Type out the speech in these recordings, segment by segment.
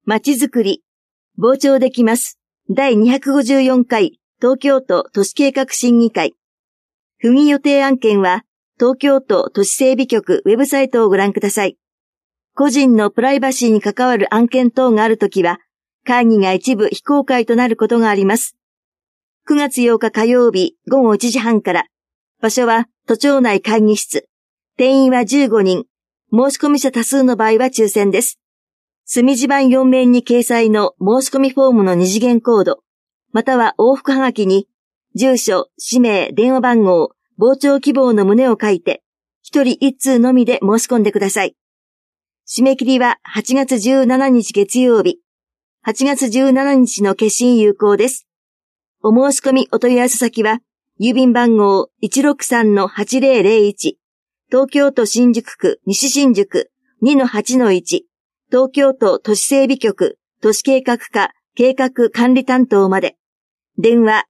まちづくり、傍聴できます。第254回東京都都市計画審議会。不議予定案件は、東京都都市整備局ウェブサイトをご覧ください。個人のプライバシーに関わる案件等があるときは、会議が一部非公開となることがあります。9月8日火曜日午後1時半から、場所は都庁内会議室。定員は15人。申し込み者多数の場合は抽選です。隅地板4面に掲載の申し込みフォームの2次元コード、または往復はがきに、住所、氏名、電話番号、傍聴希望の旨を書いて、1人1通のみで申し込んでください。締め切りは8月17日月曜日。8月17日の決心有効です。お申し込みお問い合わせ先は、郵便番号 163-8001、東京都新宿区西新宿 2-8-1、東京都都市整備局都市計画課計画管理担当まで。電話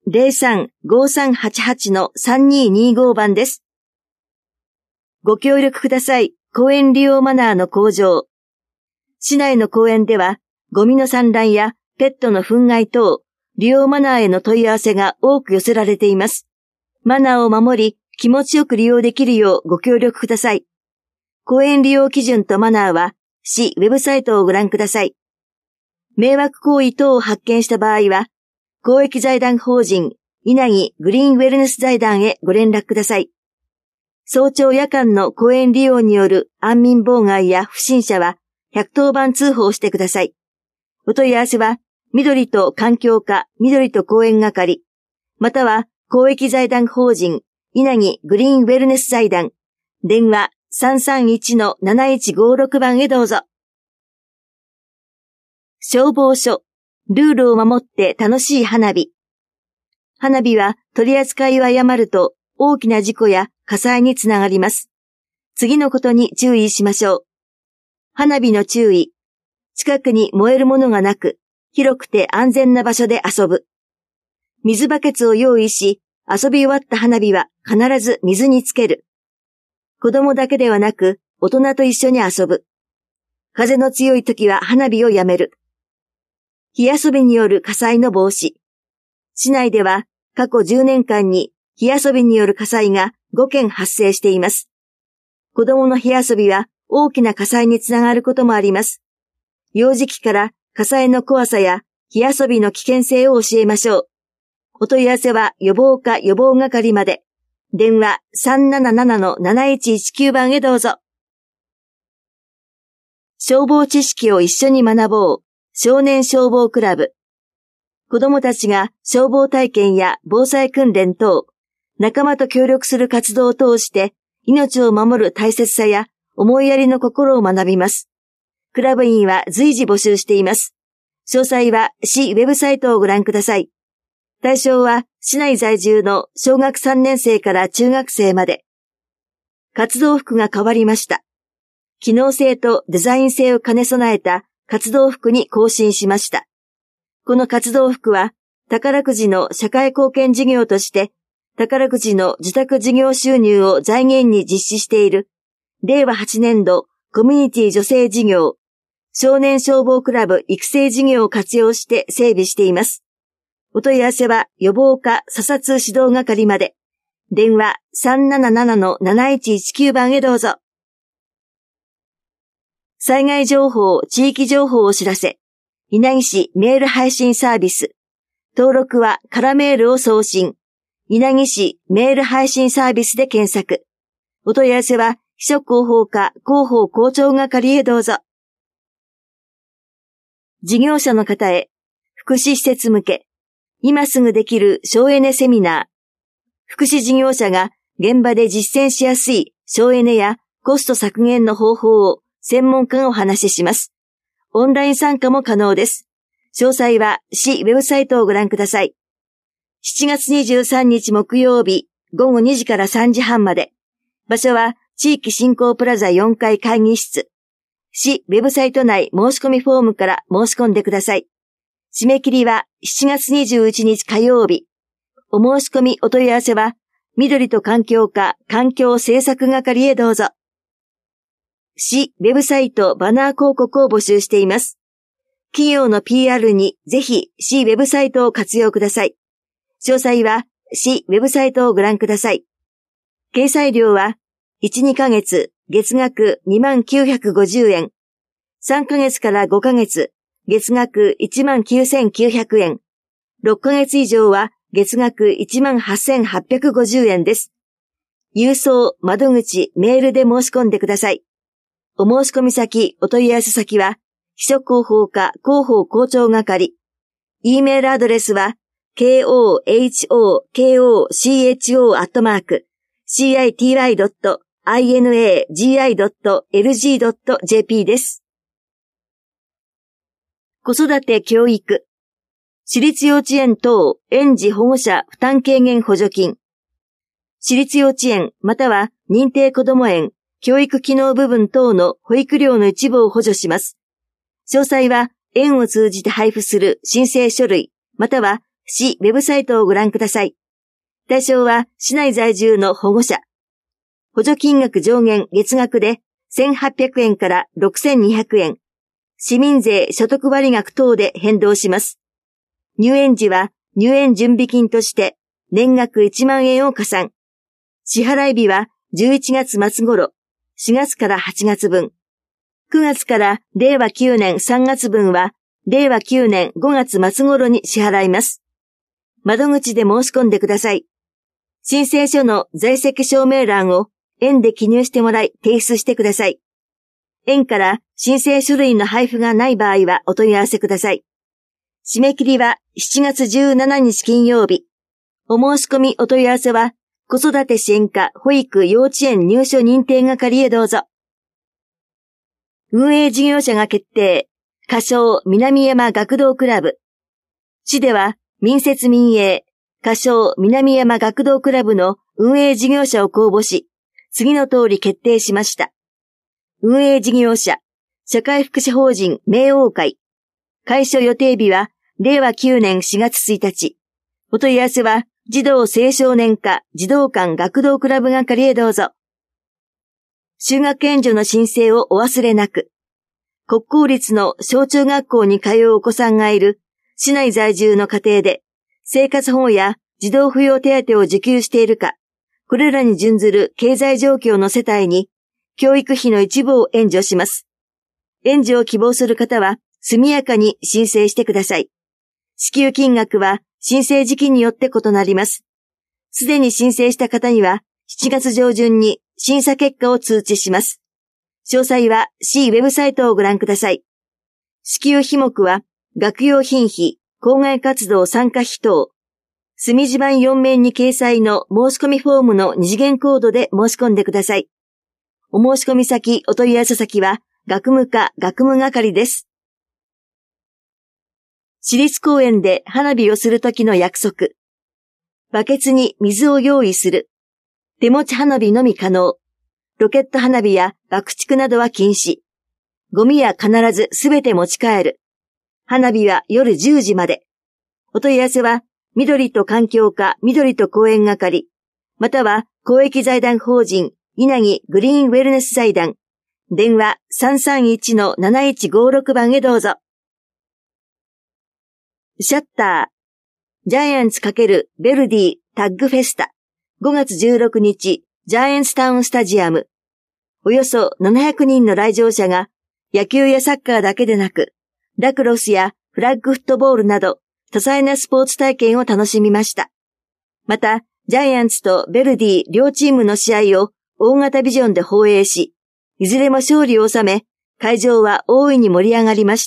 03-5388-3225 番です。ご協力ください。公園利用マナーの向上。市内の公園では、ゴミの散乱やペットの糞害等、利用マナーへの問い合わせが多く寄せられています。マナーを守り、気持ちよく利用できるようご協力ください。公園利用基準とマナーは、市ウェブサイトをご覧ください。迷惑行為等を発見した場合は、公益財団法人稲城グリーンウェルネス財団へご連絡ください。早朝夜間の公園利用による安眠妨害や不審者は110番通報してください。お問い合わせは、緑と環境課緑と公園係、または公益財団法人稲城グリーンウェルネス財団、電話 331-7156 番へどうぞ。消防署、ルールを守って楽しい花火。花火は取り扱いを誤ると大きな事故や火災につながります。次のことに注意しましょう。花火の注意。近くに燃えるものがなく、広くて安全な場所で遊ぶ。水バケツを用意し、遊び終わった花火は必ず水につける。子供だけではなく、大人と一緒に遊ぶ。風の強い時は花火をやめる。火遊びによる火災の防止。市内では過去10年間に火遊びによる火災が5件発生しています。子供の火遊びは大きな火災につながることもあります。幼児期から火災の怖さや火遊びの危険性を教えましょう。お問い合わせは予防課予防係まで。電話 377-7119 番へどうぞ。消防知識を一緒に学ぼう。少年消防クラブ。子供たちが消防体験や防災訓練等、仲間と協力する活動を通して命を守る大切さや思いやりの心を学びます。クラブ員は随時募集しています。詳細は市ウェブサイトをご覧ください。対象は市内在住の小学3年生から中学生まで。活動服が変わりました。機能性とデザイン性を兼ね備えた活動服に更新しました。この活動服は宝くじの社会貢献事業として宝くじの受託事業収入を財源に実施している令和8年度コミュニティ女性事業少年消防クラブ育成事業を活用して整備しています。お問い合わせは予防課査察指導係まで。電話 377-7119 番へどうぞ。災害情報、地域情報をお知らせ。稲城市メール配信サービス。登録は空メールを送信。稲城市メール配信サービスで検索。お問い合わせは秘書広報課広報校長係へどうぞ。事業者の方へ、福祉施設向け。今すぐできる省エネセミナー。福祉事業者が現場で実践しやすい省エネやコスト削減の方法を専門家がお話しします。オンライン参加も可能です。詳細は市ウェブサイトをご覧ください。7月23日木曜日午後2時から3時半まで。場所は地域振興プラザ4階会議室。市ウェブサイト内申し込みフォームから申し込んでください。締め切りは7月21日火曜日。お申し込みお問い合わせは、緑と環境課環境政策係へどうぞ。市ウェブサイトバナー広告を募集しています。 企業の PR にぜひ C ウェブサイトを活用ください。詳細は C ウェブサイトをご覧ください。掲載料は1、2ヶ月月額2950円。3ヶ月から5ヶ月月額19900円。6ヶ月以上は月額18850円です。郵送、窓口、メールで申し込んでください。お申し込み先、お問い合わせ先は、秘書広報課広報校長係。E メールアドレスは、kohocito.city.inagi.lg.jp です。子育て教育。私立幼稚園等園児保護者負担軽減補助金。私立幼稚園または認定こども園、教育機能部分等の保育料の一部を補助します。詳細は園を通じて配布する申請書類、または市ウェブサイトをご覧ください。対象は市内在住の保護者。補助金額上限月額で1800円から6200円。市民税所得割額等で変動します。入園時は入園準備金として年額1万円を加算。支払い日は11月末頃、4月から8月分。9月から令和9年3月分は令和9年5月末頃に支払います。窓口で申し込んでください。申請書の在籍証明欄を園で記入してもらい提出してください。園から申請書類の配布がない場合はお問い合わせください。締め切りは7月17日金曜日。お申し込みお問い合わせは子育て支援課保育幼稚園入所認定係へどうぞ。運営事業者が決定。仮称南山学童クラブ。市では民設民営、仮称南山学童クラブの運営事業者を公募し、次の通り決定しました。運営事業者、社会福祉法人明王会。開所予定日は令和9年4月1日。お問い合わせは児童青少年課児童館学童クラブ係へどうぞ。就学援助の申請をお忘れなく。国公立の小中学校に通うお子さんがいる市内在住の家庭で生活保護や児童扶養手当を受給しているか、これらに準ずる経済状況の世帯に教育費の一部を援助します。援助を希望する方は速やかに申請してください。支給金額は申請時期によって異なります。すでに申請した方には7月上旬に審査結果を通知します。詳細は C ウェブサイトをご覧ください。支給費目は学用品費、校外活動参加費等。墨字版4面に掲載の申し込みフォームの二次元コードで申し込んでください。お申し込み先、お問い合わせ先は学務課学務係です。市立公園で花火をするときの約束。バケツに水を用意する。手持ち花火のみ可能。ロケット花火や爆竹などは禁止。ゴミは必ずすべて持ち帰る。花火は夜10時まで。お問い合わせは、緑と環境課緑と公園係、または公益財団法人稲城グリーンウェルネス財団、電話 331-7156 番へどうぞ。シャッター、ジャイアンツ×ベルディタッグフェスタ、5月16日、ジャイアンツタウンスタジアム。およそ700人の来場者が野球やサッカーだけでなく、ラクロスやフラッグフットボールなど多彩なスポーツ体験を楽しみました。また、ジャイアンツとベルディ両チームの試合を大型ビジョンで放映し、いずれも勝利を収め、会場は大いに盛り上がりました。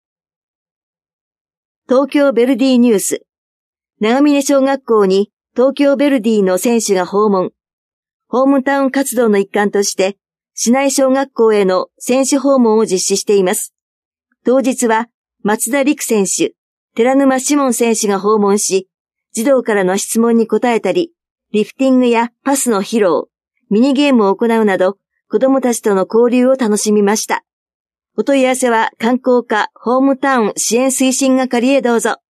東京ベルディニュース。長峰小学校に東京ベルディの選手が訪問。ホームタウン活動の一環として、市内小学校への選手訪問を実施しています。当日は松田陸選手、寺沼志門選手が訪問し、児童からの質問に答えたり、リフティングやパスの披露、ミニゲームを行うなど、子どもたちとの交流を楽しみました。お問い合わせは観光課ホームタウン支援推進係へどうぞ。